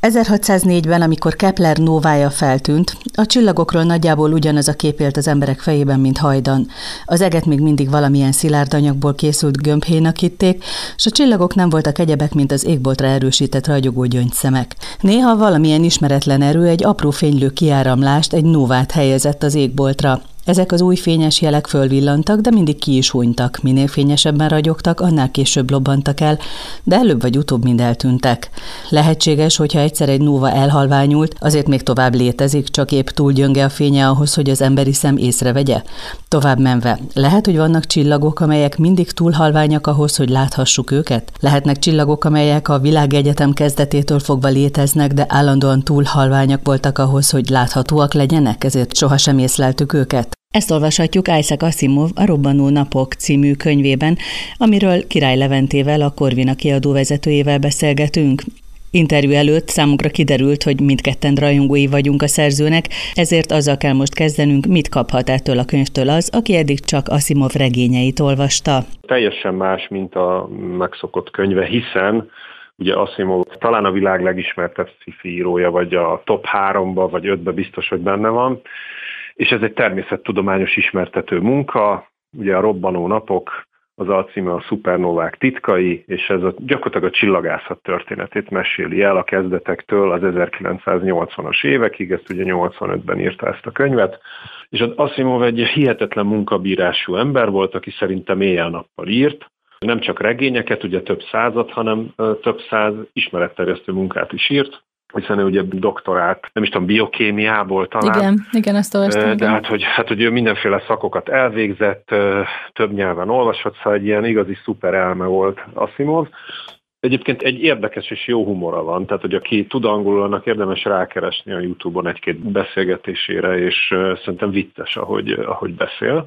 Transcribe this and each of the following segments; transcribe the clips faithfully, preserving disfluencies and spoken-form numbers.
ezerhatszáznégyben, amikor Kepler nóvája feltűnt, a csillagokról nagyjából ugyanaz a kép élt az emberek fejében, mint hajdan. Az eget még mindig valamilyen szilárd anyagból készült gömbhéjnak hitték, s a csillagok nem voltak egyebek, mint az égboltra erősített ragyogó gyöngyszemek. Néha valamilyen ismeretlen erő egy apró fénylő kiáramlást, egy nóvát helyezett az égboltra. Ezek az új fényes jelek fölvillantak, de mindig ki is hunytak. Minél fényesebben ragyogtak, annál később lobbantak el, de előbb vagy utóbb mind eltűntek. Lehetséges, hogyha egyszer egy nóva elhalványult, azért még tovább létezik, csak épp túl gyönge a fénye ahhoz, hogy az emberi szem észrevegye. Tovább menve, lehet, hogy vannak csillagok, amelyek mindig túl halványak ahhoz, hogy láthassuk őket? Lehetnek csillagok, amelyek a világegyetem kezdetétől fogva léteznek, de állandóan túl halványak voltak ahhoz, hogy láthatóak legyenek, ezért sohasem észleltük őket? Ezt olvashatjuk Isaac Asimov a Robbanó napok című könyvében, amiről Király Leventével, a Corvina kiadó vezetőjével beszélgetünk. Interjú előtt számunkra kiderült, hogy mindketten rajongói vagyunk a szerzőnek, ezért azzal kell most kezdenünk, mit kaphat ettől a könyvtől az, aki eddig csak Asimov regényeit olvasta. Teljesen más, mint a megszokott könyve, hiszen ugye Asimov talán a világ legismertebb sci-fi írója, vagy a top háromba, vagy ötbe biztos, hogy benne van. És ez egy természettudományos ismertető munka, ugye a Robbanó napok, az alcíme a szupernovák titkai, és ez a, gyakorlatilag a csillagászat történetét meséli el a kezdetektől az ezerkilencszáznyolcvanas évekig, ezt ugye nyolcvanötben írta ezt a könyvet, és az Asimov egy hihetetlen munkabírású ember volt, aki szerintem éjjel-nappal írt, nem csak regényeket, ugye több százat, hanem több száz ismeretterjesztő munkát is írt, hiszen ő ugye doktorált, nem is tudom, biokémiából talán. Igen, igen, ezt olvastam. De hát hogy, hát, hogy ő mindenféle szakokat elvégzett, több nyelven olvasott, szóval egy ilyen igazi szuper elme volt Asimov. Egyébként egy érdekes és jó humora van, tehát hogy aki tud angolul, annak érdemes rákeresni a YouTube-on egy-két beszélgetésére, és szerintem vicces, ahogy, ahogy beszél.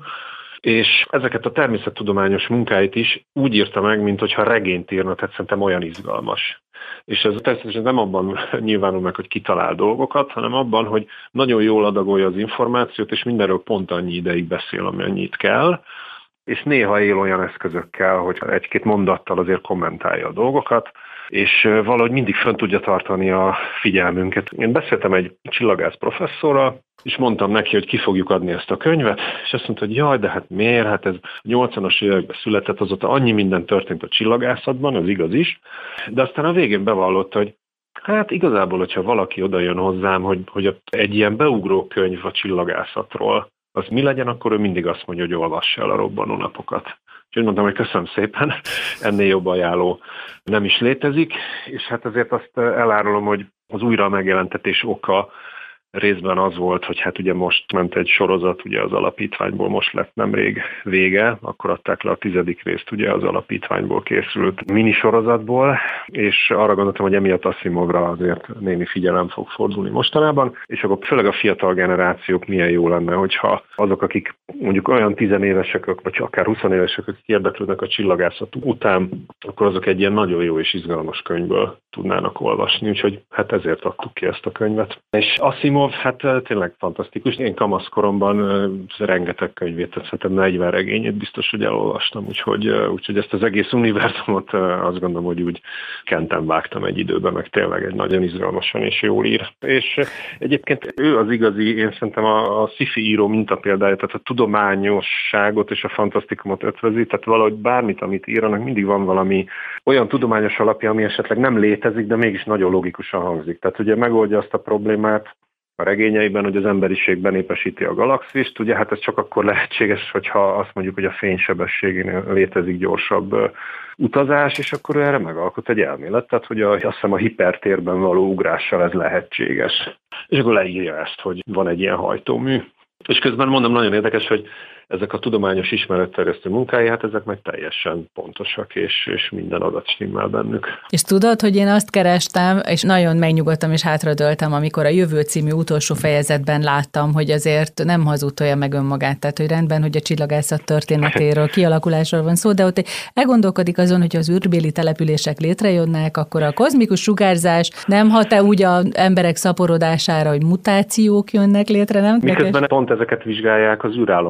És ezeket a természettudományos munkáit is úgy írta meg, mint hogyha regényt írna, tehát szerintem olyan izgalmas. És ez természetesen nem abban nyilvánul meg, hogy kitalál dolgokat, hanem abban, hogy nagyon jól adagolja az információt, és mindenről pont annyi ideig beszél, amennyit kell, és néha él olyan eszközökkel, hogy egy-két mondattal azért kommentálja a dolgokat, és valahogy mindig fönn tudja tartani a figyelmünket. Én beszéltem egy csillagász professzorral, és mondtam neki, hogy ki fogjuk adni ezt a könyvet, és azt mondta, hogy jaj, de hát miért? Hát ez nyolcvanas években született, azóta annyi minden történt a csillagászatban, az igaz is, de aztán a végén bevallotta, hogy hát igazából, hogyha valaki oda jön hozzám, hogy, hogy egy ilyen beugró könyv a csillagászatról, az mi legyen, akkor ő mindig azt mondja, hogy olvassa el a Robbanó napokat. Úgyhogy mondtam, hogy köszönöm szépen, ennél jobb ajánló nem is létezik, és hát azért azt elárulom, hogy az újra megjelentetés oka részben az volt, hogy hát ugye most ment egy sorozat, ugye az alapítványból most lett nemrég vége, akkor adták le a tizedik részt ugye az alapítványból készült minisorozatból, és arra gondoltam, hogy emiatt Asimovra azért némi figyelem fog fordulni mostanában, és akkor főleg a fiatal generációk milyen jó lenne, hogyha azok, akik mondjuk olyan tizenévesek, vagy akár huszonévesek, akik érdeklődnek a csillagászat után, akkor azok egy ilyen nagyon jó és izgalmas könyvből tudnának olvasni, úgyhogy hát ezért adtuk ki ezt a könyvet. És Asimov, hát tényleg fantasztikus. Én kamaszkoromban rengeteg könyvét, szerintem negyven regényét biztos, hogy elolvastam, úgyhogy, úgyhogy ezt az egész univerzumot azt gondolom, hogy úgy kenten vágtam egy időben, meg tényleg egy nagyon izgalmasan és jól ír. És egyébként ő az igazi, én szerintem a, a sci-fi író mintapéldája, tehát a tudományosságot és a fantasztikumot ötvözi, tehát valahogy bármit, amit ír, annak mindig van valami olyan tudományos alapja, ami esetleg nem létezik, de mégis nagyon logikusan hangzik. Tehát ugye megoldja azt a problémát a regényeiben, hogy az emberiség benépesíti a galaxist, ugye hát ez csak akkor lehetséges, hogyha azt mondjuk, hogy a fénysebességénél létezik gyorsabb utazás, és akkor erre megalkot egy elmélet, tehát hogy a, azt hiszem a hipertérben való ugrással ez lehetséges. És akkor leírja ezt, hogy van egy ilyen hajtómű. És közben mondom, nagyon érdekes, hogy ezek a tudományos ismeretterjesztő munkái, hát ezek meg teljesen pontosak, és, és minden adat stimmel bennük. És tudod, hogy én azt kerestem, és nagyon megnyugodtam és hátradőltem, amikor a Jövő című utolsó fejezetben láttam, hogy azért nem hazudtolja meg önmagát, tehát hogy rendben, hogy a csillagászat történetéről, kialakulásról van szó, de ott elgondolkodik azon, hogy az űrbéli települések létrejönnek, akkor a kozmikus sugárzás nem hat-e úgy az emberek szaporodására, hogy mutációk jönnek létre, nem? Miközben pont ezeket vizsgálják az űrállomások.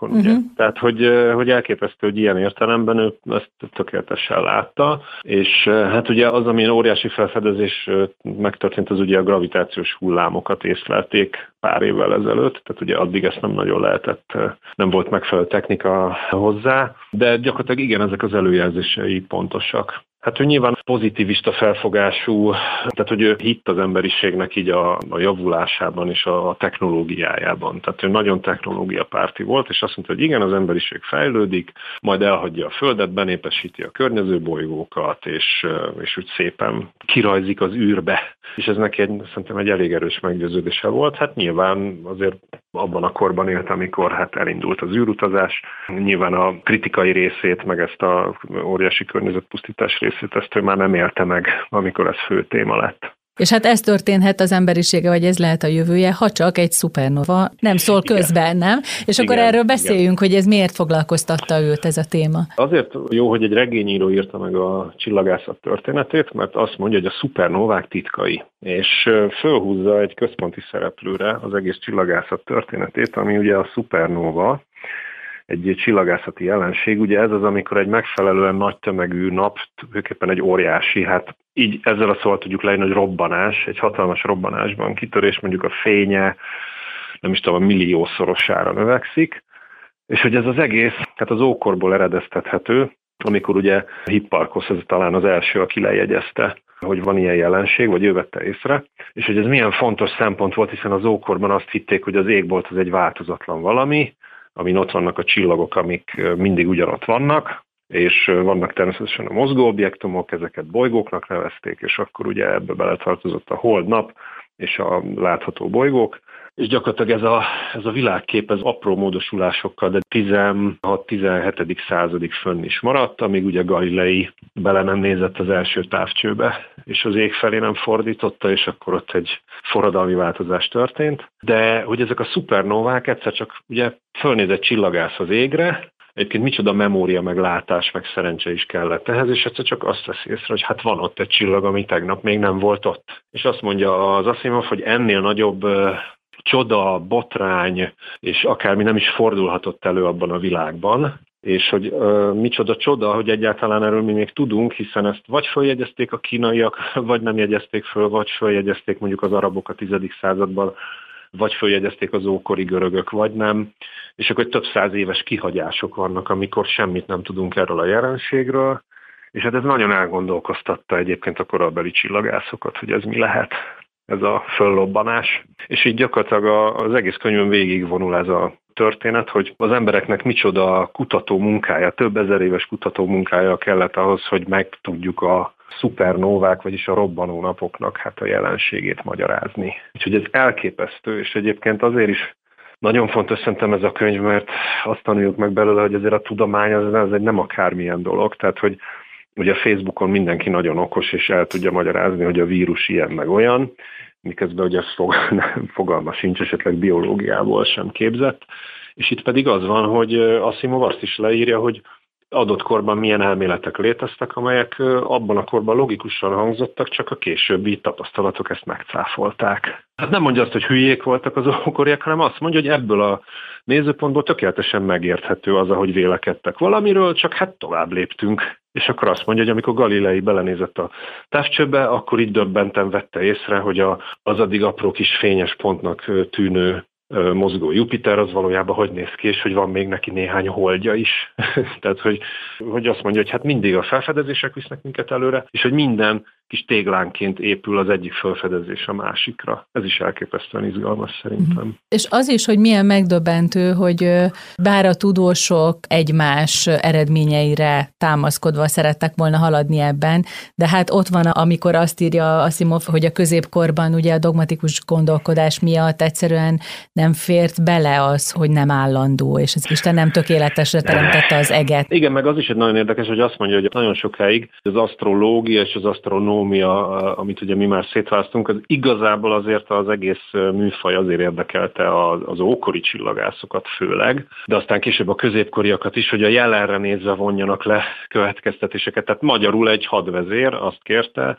csillagászokon, uh-huh. ugye? Tehát, hogy, hogy elképesztő, hogy ilyen értelemben ő ezt tökéletesen látta, és hát ugye az, ami óriási felfedezés megtörtént, az ugye a gravitációs hullámokat észlelték pár évvel ezelőtt, tehát ugye addig ezt nem nagyon lehetett, nem volt megfelelő technika hozzá, de gyakorlatilag igen, ezek az előjelzései pontosak. Hát ő nyilván pozitivista felfogású, tehát hogy ő hitt az emberiségnek így a, a javulásában és a technológiájában. Tehát ő nagyon technológiapárti volt, és azt mondta, hogy igen, az emberiség fejlődik, majd elhagyja a Földet, benépesíti a környező bolygókat, és, és úgy szépen kirajzik az űrbe. És ez neki egy, szerintem egy elég erős meggyőződése volt. Hát nyilván azért abban a korban élt, amikor hát elindult az űrutazás. Nyilván a kritikai részét, meg ezt a óriási környezetpusztítás részét, ezt ő már nem élte meg, amikor ez fő téma lett. És hát ez történhet az emberisége, vagy ez lehet a jövője, ha csak egy szupernova nem szól közben, nem? És igen, akkor erről beszéljünk, igen. hogy ez miért foglalkoztatta őt ez a téma. Azért jó, hogy egy regényíró írta meg a csillagászat történetét, mert azt mondja, hogy a szupernovák titkai. És fölhúzza egy központi szereplőre az egész csillagászat történetét, ami ugye a szupernova, egy csillagászati jelenség. Ugye ez az, amikor egy megfelelően nagy tömegű nap, tulajdonképpen egy óriási, hát így ezzel a szóval tudjuk leírni, hogy robbanás, egy hatalmas robbanásban kitörés, mondjuk a fénye, nem is tudom, a milliószorosára növekszik, és hogy ez az egész, hát az ókorból eredeztethető, amikor ugye Hipparchosz, ez talán az első, aki lejegyezte, hogy van ilyen jelenség, vagy ő vette észre, és hogy ez milyen fontos szempont volt, hiszen az ókorban azt hitték, hogy az égbolt az egy változatlan valami, amin ott vannak a csillagok, amik mindig ugyanott vannak, és vannak természetesen a mozgó objektumok, ezeket bolygóknak nevezték, és akkor ugye ebbe beletartozott a hold, nap és a látható bolygók, és gyakorlatilag ez a, ez a világkép, ez apró módosulásokkal, de tizenhat-tizenhetedik századig fönn is maradt, amíg ugye Galilei bele nem nézett az első távcsőbe, és az ég felé nem fordította, és akkor ott egy forradalmi változás történt. De hogy ezek a szupernovák egyszer csak ugye fölnéz egy csillagász az égre, egyébként micsoda memória, meg látás, meg szerencse is kellett ehhez, és egyszer csak azt veszi észre, hogy hát van ott egy csillag, ami tegnap még nem volt ott. És azt mondja az Asimov, hogy ennél nagyobb csoda, botrány, és akármi nem is fordulhatott elő abban a világban, és hogy uh, micsoda csoda, hogy egyáltalán erről mi még tudunk, hiszen ezt vagy följegyezték a kínaiak, vagy nem jegyezték föl, vagy följegyezték mondjuk az arabok a tizedik században, vagy följegyezték az ókori görögök, vagy nem, és akkor több száz éves kihagyások vannak, amikor semmit nem tudunk erről a jelenségről, és hát ez nagyon elgondolkoztatta egyébként a korabeli csillagászokat, hogy ez mi lehet, ez a föllobbanás. És így gyakorlatilag az egész könyvön végigvonul ez a történet, hogy az embereknek micsoda kutató munkája, több ezer éves kutató munkája kellett ahhoz, hogy megtudjuk a szupernóvák, vagyis a robbanó napoknak hát a jelenségét magyarázni. Úgyhogy ez elképesztő, és egyébként azért is nagyon fontos szerintem ez a könyv, mert azt tanuljuk meg belőle, hogy azért a tudomány az, az egy nem akármilyen dolog, tehát hogy ugye a Facebookon mindenki nagyon okos, és el tudja magyarázni, hogy a vírus ilyen meg olyan, miközben ugye fog, fogalma sincs, esetleg biológiából sem képzett. És itt pedig az van, hogy Asimov azt is leírja, hogy adott korban milyen elméletek léteztek, amelyek abban a korban logikusan hangzottak, csak a későbbi tapasztalatok ezt megcáfolták. Hát nem mondja azt, hogy hülyék voltak az ókoriak, hanem azt mondja, hogy ebből a nézőpontból tökéletesen megérthető az, ahogy vélekedtek valamiről, csak hát tovább léptünk. És akkor azt mondja, hogy amikor Galilei belenézett a távcsőbe, akkor így döbbenten vette észre, hogy a, az addig apró kis fényes pontnak tűnő mozgó Jupiter az valójában hogy néz ki, és hogy van még neki néhány holdja is. Tehát, hogy, hogy azt mondja, hogy hát mindig a felfedezések visznek minket előre, és hogy minden kis téglánként épül az egyik felfedezés a másikra. Ez is elképesztően izgalmas szerintem. Mm. És az is, hogy milyen megdöbbentő, hogy bár a tudósok egymás eredményeire támaszkodva szerettek volna haladni ebben, de hát ott van, amikor azt írja Asimov, hogy a középkorban ugye a dogmatikus gondolkodás miatt egyszerűen nem fért bele az, hogy nem állandó, és az Isten nem tökéletesre teremtette az eget. Igen, meg az is egy nagyon érdekes, hogy azt mondja, hogy nagyon sokáig az asztrológia és az asztronómia, amit ugye mi már szétválasztunk, az igazából azért az egész műfaj azért érdekelte az, az ókori csillagászokat főleg, de aztán később a középkoriakat is, hogy a jelenre nézve vonjanak le következtetéseket. Tehát magyarul egy hadvezér azt kérte,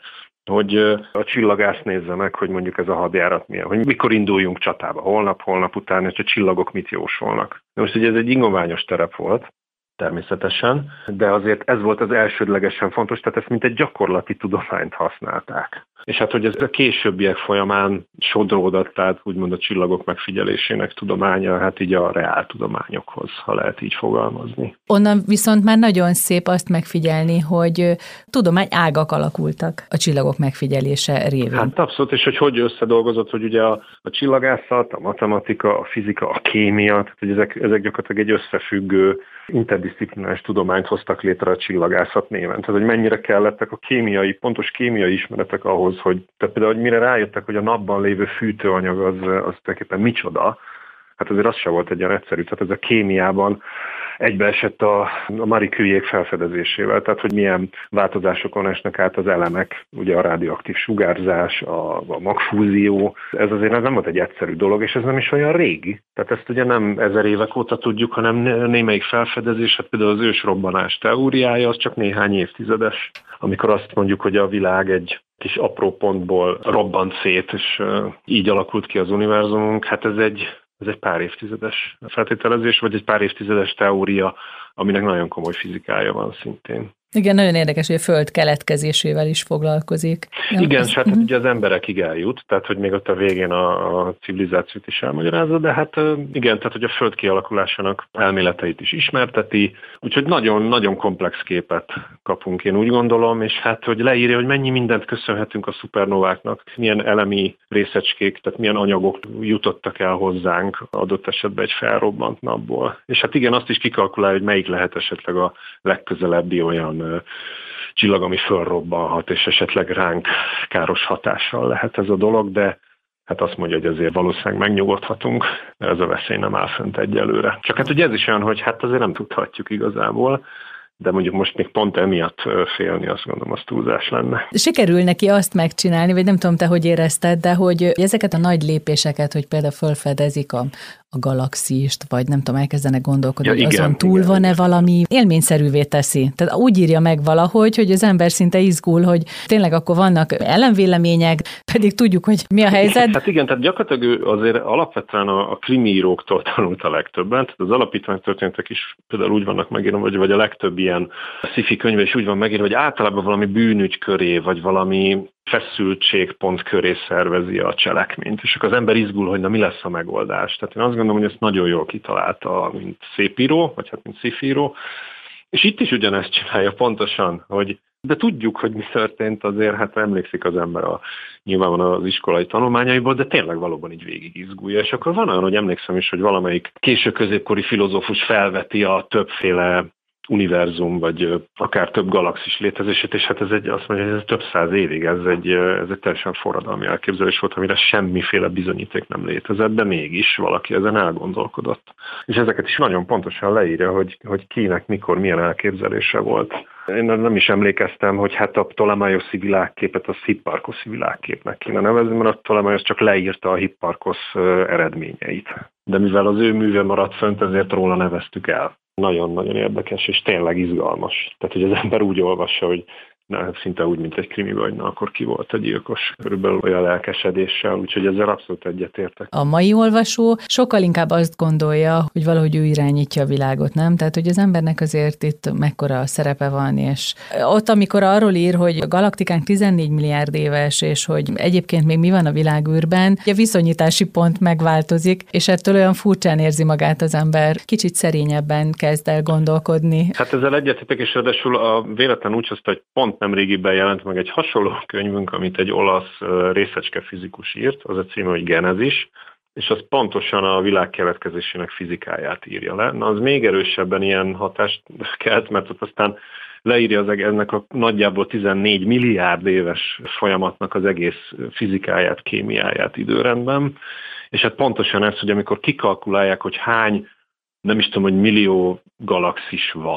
hogy a csillagász nézze meg, hogy mondjuk ez a hadjárat milyen, hogy mikor induljunk csatába, holnap, holnap után, és a csillagok mit jósolnak. De most ugye ez egy ingoványos terep volt, természetesen, de azért ez volt az elsődlegesen fontos, tehát ezt mint egy gyakorlati tudományt használták. És hát, hogy ez a későbbiek folyamán sodródott, tehát úgymond a csillagok megfigyelésének tudománya, hát így a reál tudományokhoz, ha lehet így fogalmazni. Onnan viszont már nagyon szép azt megfigyelni, hogy tudomány ágak alakultak a csillagok megfigyelése révén. Hát abszolút, és hogy hogy összedolgozott, hogy ugye a, a csillagászat, a matematika, a fizika, a kémia, tehát hogy ezek, ezek gyakorlatilag egy összefüggő, interdisziplináris tudományt hoztak létre a csillagászat néven. Tehát, hogy mennyire kellettek a kémiai, pontos kémiai ismeretek ahhoz, hogy, tehát például, hogy mire rájöttek, hogy a napban lévő fűtőanyag az, az tulajdonképpen micsoda, hát azért az sem volt egy ilyen egyszerű. Tehát ez a kémiában egybeesett a, a Marie Curie-ék felfedezésével, tehát hogy milyen változásokon esnek át az elemek, ugye a radioaktív sugárzás, a, a magfúzió, ez azért ez nem volt egy egyszerű dolog, és ez nem is olyan régi. Tehát ezt ugye nem ezer évek óta tudjuk, hanem némelyik felfedezés, hát például az ősrobbanás teóriája, az csak néhány évtizedes, amikor azt mondjuk, hogy a világ egy kis apró pontból robbant szét, és így alakult ki az univerzumunk, hát ez egy Ez egy pár évtizedes feltételezés, vagy egy pár évtizedes teória, aminek nagyon komoly fizikája van szintén. Igen, nagyon érdekes, hogy a Föld keletkezésével is foglalkozik. Igen, és hát uh-huh. ugye az emberekig eljut, tehát hogy még ott a végén a, a civilizációt is elmagyarázza, de hát igen, tehát hogy a Föld kialakulásának elméleteit is ismerteti, úgyhogy nagyon-nagyon komplex képet kapunk, én úgy gondolom, és hát hogy leírja, hogy mennyi mindent köszönhetünk a szupernováknak, milyen elemi részecskék, tehát milyen anyagok jutottak el hozzánk adott esetben egy felrobbant napból. És hát igen, azt is kikalkulálja, hogy melyik lehet esetleg a legközelebbi olyan csillag, ami fölrobbanhat, és esetleg ránk káros hatással lehet ez a dolog, de hát azt mondja, hogy azért valószínűleg megnyugodhatunk, ez a veszély nem áll fönt egyelőre. Csak hát ugye ez is olyan, hogy hát azért nem tudhatjuk igazából, de mondjuk most még pont emiatt félni, azt gondolom, az túlzás lenne. Sikerül neki azt megcsinálni, vagy nem tudom te, hogy érezted, de hogy ezeket a nagy lépéseket, hogy például felfedezik a, a galaxist, vagy nem tudom, elkezdenek gondolkodni, ja, hogy igen, azon túl igen, van-e igen. valami, élményszerűvé teszi. Tehát úgy írja meg valahogy, hogy az ember szinte izgul, hogy tényleg akkor vannak ellenvélemények, pedig tudjuk, hogy mi a helyzet. Hát igen, tehát gyakorlatilag ő azért alapvetően a, a krimi íróktól tanult a legtöbben, tehát az alapítványtörténetek is például úgy vannak megírva, vagy, vagy a legtöbb ilyen sci-fi könyve is úgy van megírva, hogy általában valami bűnügy köré, vagy valami feszültségpont köré szervezi a cselekményt, és akkor az ember izgul, hogy na mi lesz a megoldás. Tehát én azt gondolom, hogy ezt nagyon jól kitalálta, mint szépíró, vagy hát mint sci-fi-író, és itt is ugyanezt csinálja pontosan, hogy de tudjuk, hogy mi történt, azért hát emlékszik az ember a, nyilván van az iskolai tanulmányaiból, de tényleg valóban így végig izgulja. És akkor van olyan, hogy emlékszem is, hogy valamelyik késő középkori filozófus felveti a többféle univerzum, vagy akár több galaxis létezését, és hát ez egy, azt mondja, hogy ez több száz évig, ez egy, ez egy teljesen forradalmi elképzelés volt, amire semmiféle bizonyíték nem létezett, de mégis valaki ezen elgondolkodott. És ezeket is nagyon pontosan leírja, hogy, hogy kinek, mikor, milyen elképzelése volt. Én nem is emlékeztem, hogy hát a Ptolemaioszi világképet a Hipparchoszi világképnek kéne nevezni, mert a Ptolemaios csak leírta a Hipparchosz eredményeit. De mivel az ő műve maradt fönt, ezért róla neveztük el. Nagyon-nagyon érdekes, és tényleg izgalmas. Tehát, hogy az ember úgy olvassa, hogy na, szinte úgy, mint egy krimiben, hogy na, akkor ki volt a gyilkos, körülbelül olyan lelkesedéssel, úgyhogy ezzel abszolút egyetértek. A mai olvasó sokkal inkább azt gondolja, hogy valahogy ő irányítja a világot, nem? Tehát, hogy az embernek azért itt mekkora a szerepe van, és ott, amikor arról ír, hogy a galaktikánk tizennégy milliárd éves, és hogy egyébként még mi van a világűrben, a viszonyítási pont megváltozik, és ettől olyan furcsán érzi magát az ember, kicsit szerényebben kezd el gondolkodni. Hát ezzel egyetértek, és ráadásul a véletlen úgy hozta, hogy pont nemrégiben jelent meg egy hasonló könyvünk, amit egy olasz részecske fizikus írt, az a címe, hogy Genezis, és az pontosan a világ keletkezésének fizikáját írja le. Na, az még erősebben ilyen hatást kelt, mert ott aztán leírja az, ennek a nagyjából tizennégy milliárd éves folyamatnak az egész fizikáját, kémiáját időrendben, és hát pontosan ez, hogy amikor kikalkulálják, hogy hány, nem is tudom, hogy millió galaxis van,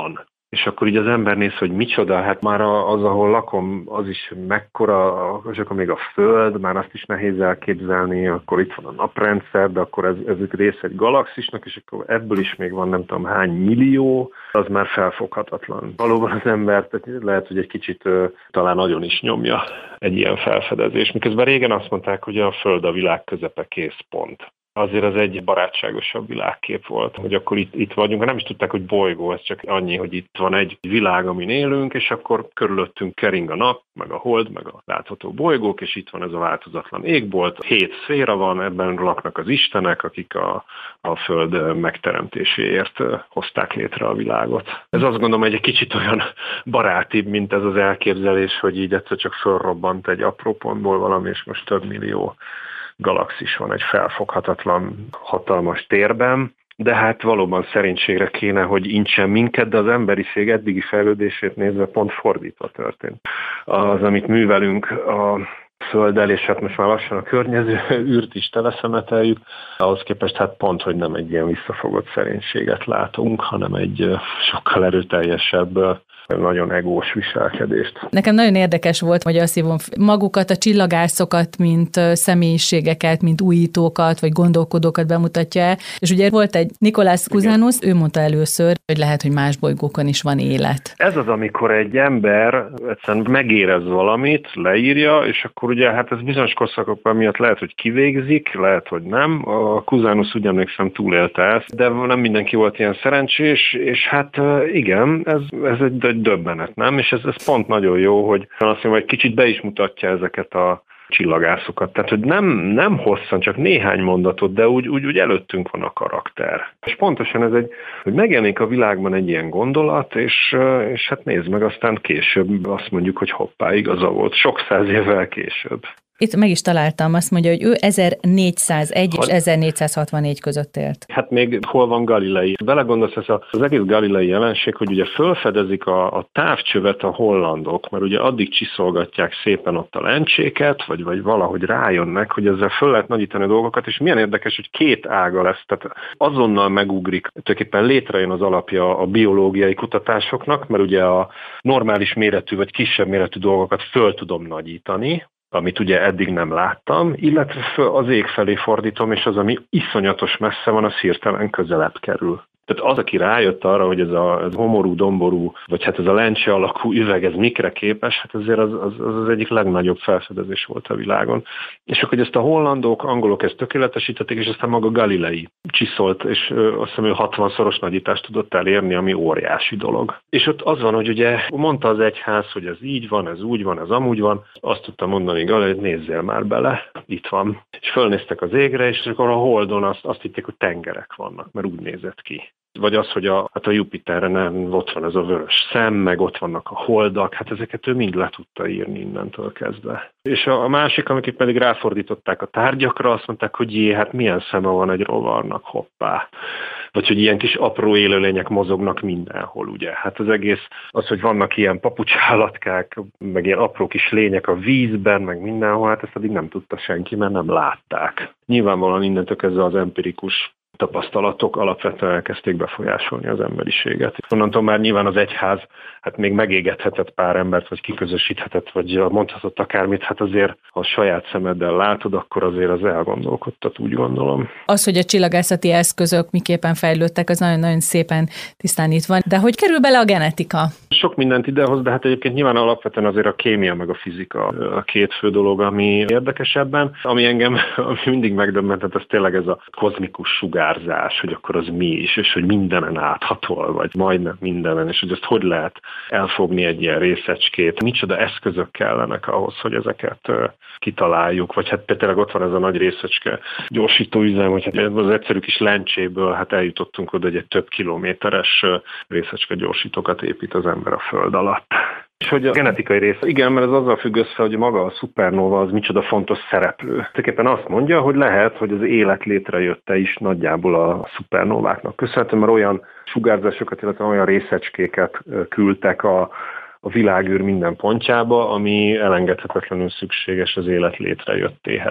és akkor így az ember néz, hogy micsoda, hát már az, ahol lakom, az is mekkora, és akkor még a Föld, már azt is nehéz elképzelni, akkor itt van a naprendszer, de akkor ez, ez rész egy galaxisnak, és akkor ebből is még van nem tudom hány millió, az már felfoghatatlan. Valóban az embert lehet, hogy egy kicsit talán nagyon is nyomja egy ilyen felfedezés, miközben régen azt mondták, hogy a Föld a világ közepe, kész, pont. Azért az egy barátságosabb világkép volt, hogy akkor itt, itt vagyunk. Nem is tudták, hogy bolygó, ez csak annyi, hogy itt van egy világ, amin élünk, és akkor körülöttünk kering a nap, meg a hold, meg a látható bolygók, és itt van ez a változatlan égbolt. Hét szféra van, ebben laknak az istenek, akik a, a Föld megteremtéséért hozták létre a világot. Ez azt gondolom, hogy egy kicsit olyan barátibb, mint ez az elképzelés, hogy így egyszer csak fölrobbant egy apró pontból valami, és most több millió galaxis van egy felfoghatatlan, hatalmas térben, de hát valóban szerénységre kéne, hogy incsen minket, de az emberiség eddigi fejlődését nézve pont fordítva történt. Az, amit művelünk a Földdel, és hát most már lassan a környező űrt is teleszemeteljük, ahhoz képest hát pont, hogy nem egy ilyen visszafogott szerénységet látunk, hanem egy sokkal erőteljesebb, nagyon egós viselkedést. Nekem nagyon érdekes volt, hogy azt hívom magukat, a csillagászokat, mint személyiségeket, mint újítókat, vagy gondolkodókat bemutatja, és ugye volt egy Nicolas Cusanus, ő mondta először, hogy lehet, hogy más bolygókon is van élet. Ez az, amikor egy ember egyszerűen megérez valamit, leírja, és akkor ugye hát ez bizonyos korszakokban miatt lehet, hogy kivégzik, lehet, hogy nem. A Cusanus ugyan emlékszem túlélte ezt, de nem mindenki volt ilyen szerencsés, és hát igen, ez, ez egy döbbenet, nem? És ez, ez pont nagyon jó, hogy azt mondom, hogy kicsit be is mutatja ezeket a csillagászokat. Tehát, hogy nem, nem hosszan, csak néhány mondatot, de úgy, úgy, úgy előttünk van a karakter. És pontosan ez egy, hogy megjelenik a világban egy ilyen gondolat, és, és hát nézd meg, aztán később azt mondjuk, hogy hoppá, igaza volt, sok száz évvel később. Itt meg is találtam, azt mondja, hogy ő ezernégyszázegy és ezernégyszázhatvannégy között élt. Hát még hol van Galilei? Belegondolsz, ez az egész Galilei jelenség, hogy ugye fölfedezik a, a távcsövet a hollandok, mert ugye addig csiszolgatják szépen ott a lencséket, vagy, vagy valahogy rájönnek, hogy ezzel föl lehet nagyítani a dolgokat, és milyen érdekes, hogy két ága lesz, tehát azonnal megugrik, tulajdonképpen létrejön az alapja a biológiai kutatásoknak, mert ugye a normális méretű vagy kisebb méretű dolgokat föl tudom nagyítani, amit ugye eddig nem láttam, illetve az ég felé fordítom, és az, ami iszonyatos messze van, az hirtelen közelebb kerül. Tehát az, aki rájött arra, hogy ez a ez homorú, domború, vagy hát ez a lencse alakú üveg, ez mikre képes, hát azért az az, az az egyik legnagyobb felfedezés volt a világon. És akkor ezt a hollandok, angolok ezt tökéletesítették, és aztán maga Galilei csiszolt, és ö, azt hiszem, ő hatvanszoros nagyítást tudott elérni, ami óriási dolog. És ott az van, hogy ugye mondta az egyház, hogy ez így van, ez úgy van, ez amúgy van, azt tudta mondani Galilei, hogy nézzél már bele, itt van. És fölnéztek az égre, és akkor a holdon azt, azt hitték, hogy tengerek vannak, mert úgy nézett ki. Vagy az, hogy a, hát a Jupiteren ott van ez a vörös szem, meg ott vannak a holdak, hát ezeket ő mind le tudta írni innentől kezdve. És a, a másik, amikor pedig ráfordították a tárgyakra, azt mondták, hogy jé, hát milyen szeme van egy rovarnak, hoppá. Vagy hogy ilyen kis apró élőlények mozognak mindenhol, ugye. Hát az egész, az, hogy vannak ilyen papucsállatkák, meg ilyen apró kis lények a vízben, meg mindenhol, hát ezt addig nem tudta senki, mert nem látták. Nyilvánvalóan innentől kezdve az empirikus tapasztalatok alapvetően elkezdték befolyásolni az emberiséget. Onnantól már nyilván az egyház hát még megégethetett pár embert, vagy kiközösíthetett, vagy mondhatott akármit, hát azért, ha a saját szemeddel látod, akkor azért az elgondolkodtat, úgy gondolom. Az, hogy a csillagászati eszközök miképpen fejlődtek, az nagyon-nagyon szépen tisztán itt van. De hogy kerül bele a genetika? Sok mindent idehoz, de hát egyébként nyilván alapvetően azért a kémia meg a fizika a két fő dolog, ami érdekesebben. Ami engem ami mindig megdöbbentett, az tényleg ez a kozmikus sugárzás, hogy akkor az mi is, és hogy mindenen áthatol, vagy majdnem mindenen, és hogy ezt hogy lehet elfogni egy ilyen részecskét. Micsoda eszközök kellenek ahhoz, hogy ezeket kitaláljuk, vagy hát tényleg ott van ez a nagy részecske gyorsítóüzem, hogy hát az egyszerű kis lencséből hát eljutottunk oda, hogy egy több kilométeres részecske gyorsítókat épít az ember a föld alatt. És hogy a genetikai része, igen, mert ez azzal függ össze, hogy maga a szupernóva az micsoda fontos szereplő. Tulajdonképpen azt mondja, hogy lehet, hogy az élet létrejötte is nagyjából a szupernóváknak köszönhetően, mert olyan sugárzásokat, illetve olyan részecskéket küldtek a, a világűr minden pontjába, ami elengedhetetlenül szükséges az élet létrejöttéhez.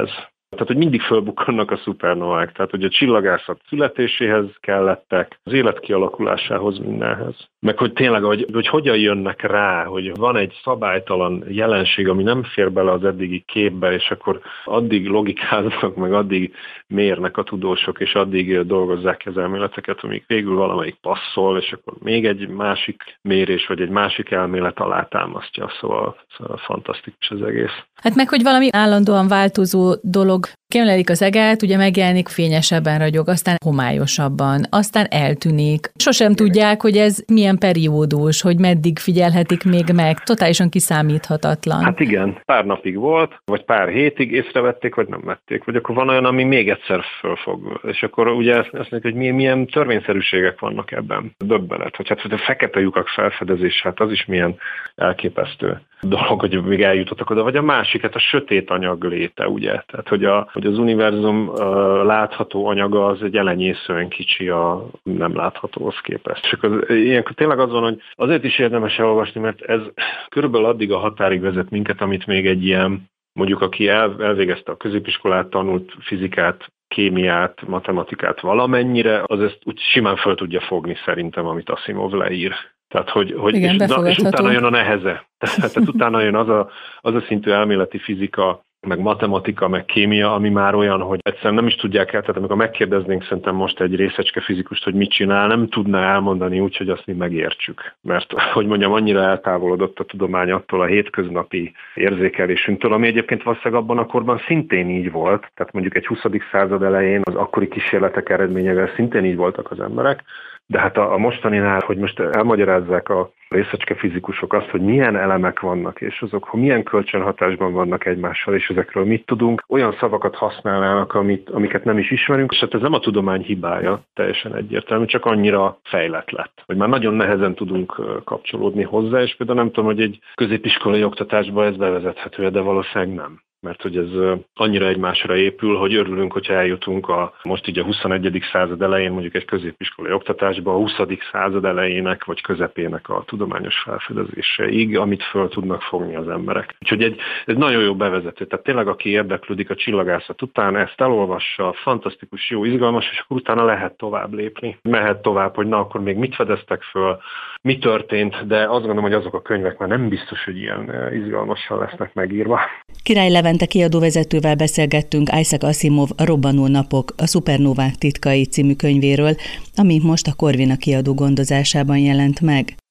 Tehát, hogy mindig fölbukkannak a szupernovák, tehát, hogy a csillagászat születéséhez kellettek, az élet kialakulásához, mindenhez. Meg, hogy tényleg, hogy, hogy hogyan jönnek rá, hogy van egy szabálytalan jelenség, ami nem fér bele az eddigi képbe, és akkor addig logikáznak, meg addig mérnek a tudósok, és addig dolgozzák ki az elméleteket, amíg végül valamelyik passzol, és akkor még egy másik mérés, vagy egy másik elmélet alátámasztja, szóval, szóval fantasztikus az egész. Hát meg, hogy valami állandóan változó dolog kémlelik az eget, ugye megjelenik, fényesebben ragyog, aztán homályosabban, aztán eltűnik. Sosem tudják, hogy ez milyen periódus, hogy meddig figyelhetik még meg, totálisan kiszámíthatatlan. Hát igen, pár napig volt, vagy pár hétig észrevették, vagy nem vették, vagy akkor van olyan, ami még egyszer fölfog. És akkor ugye azt mondjuk, hogy milyen törvényszerűségek vannak ebben. Döbbenet, hogy hát hogy a fekete lyukak felfedezés, hát az is milyen elképesztő dolog, hogy még eljutottak oda, vagy a másik, hát a sötét anyag léte, ugye? Tehát, hogy, a, hogy az univerzum uh, látható anyaga az egy elenyészően kicsi a nem láthatóhoz képest. És akkor ilyenkor tényleg az van, hogy azért is érdemes elolvasni, mert ez körülbelül addig a határig vezet minket, amit még egy ilyen, mondjuk aki el, elvégezte a középiskolát, tanult fizikát, kémiát, matematikát valamennyire, az ezt úgy simán föl tudja fogni szerintem, amit Asimov leír. Tehát, hogy, hogy igen, és, na, és utána jön a neheze. Tehát, tehát utána jön az a, az a szintű elméleti fizika, meg matematika, meg kémia, ami már olyan, hogy egyszerűen nem is tudják el, tehát amikor megkérdeznénk szerintem most egy részecske fizikust, hogy mit csinál, nem tudná elmondani úgy, hogy azt mi megértsük. Mert, hogy mondjam, annyira eltávolodott a tudomány attól a hétköznapi érzékelésünktől, ami egyébként valószínűleg abban a korban szintén így volt, tehát mondjuk egy huszadik század elején az akkori kísérletek eredményevel szintén így voltak az emberek, de hát a, a mostaninál, hogy most elmagyarázzák a részecske fizikusok azt, hogy milyen elemek vannak, és azok, hogy milyen kölcsönhatásban vannak egymással, és ezekről mit tudunk, olyan szavakat használnának, amit, amiket nem is ismerünk, és hát ez nem a tudomány hibája, teljesen egyértelmű, csak annyira fejlett lett, hogy már nagyon nehezen tudunk kapcsolódni hozzá, és például nem tudom, hogy egy középiskolai oktatásba ez bevezethető, de valószínűleg nem. Mert hogy ez annyira egymásra épül, hogy örülünk, hogyha eljutunk a, most így a huszonegyedik század elején, mondjuk egy középiskolai oktatásba, a huszadik század elejének vagy közepének a tudományos felfedezéseig, amit föl tudnak fogni az emberek. Úgyhogy egy, ez nagyon jó bevezető. Tehát tényleg, aki érdeklődik a csillagászat után, ezt elolvassa, fantasztikus, jó, izgalmas, és akkor utána lehet tovább lépni. Mehet tovább, hogy na, akkor még mit fedeztek föl, mi történt, de azt gondolom, hogy azok a könyvek már nem biztos, hogy ilyen izgalmasan lesznek megírva. Király Levente kiadóvezetővel beszélgettünk Isaac Asimov A robbanó napok, a szupernovák titkai című könyvéről, ami most a Corvina kiadó gondozásában jelent meg.